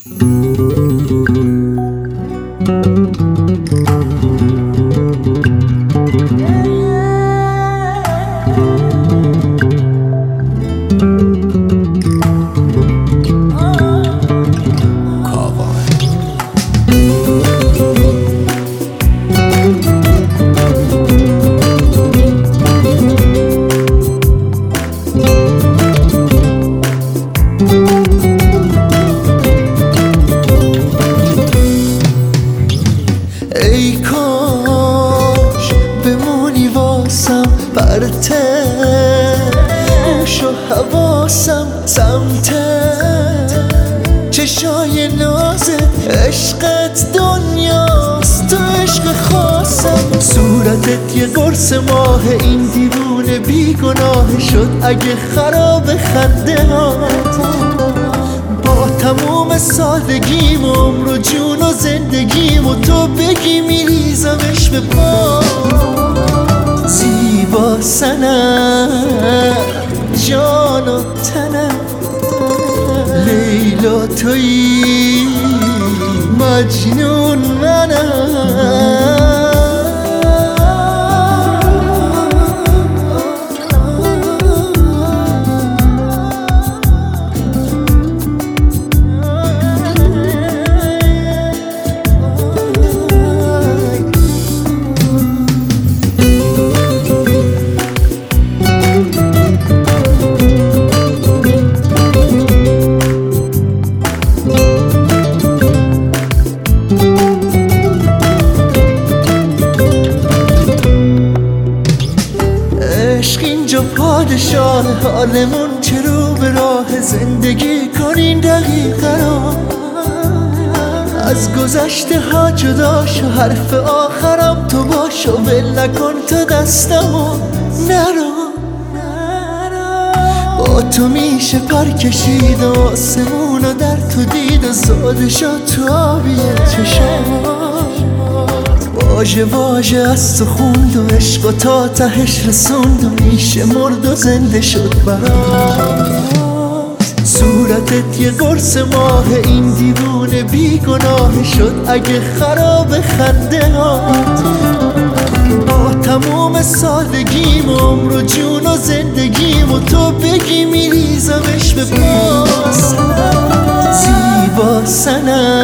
ای کاش بمونی واسم برته، گوش و حواسم سمته، چشای نازت عشقت دنیاست، تو عشق خاصم. صورتت یه قرص ماه، این دیوونه بیگناه شد اگه خراب خنده هات. با تموم سادگیم عمر و جون و زندگیم و تو بگی میریزمش به پا. زیبا سنم جان و تنم، لیلا تویی مجنون منم. عشق اینجا پادشاه حالمون، چرا به راه زندگی کنین دقیقه را. از گذشته ها جدا شو، حرف آخرم تو باش و ول نکن تو دستمو نرو. با تو میشه پر کشید و آسمونو در تو دید و ساده شد تو آبی چشم. واژه واژه از تو خوند و عشق و تا تهش رسوند و میشه مرد و زنده شد برات. صورتت یه قرص ماه، این دیوونه بیگناه شد اگه خراب خنده هات. با تموم سادگیم عمر و جون و زندگیم و تو بگی میریزمش به پاس. زیبا سنم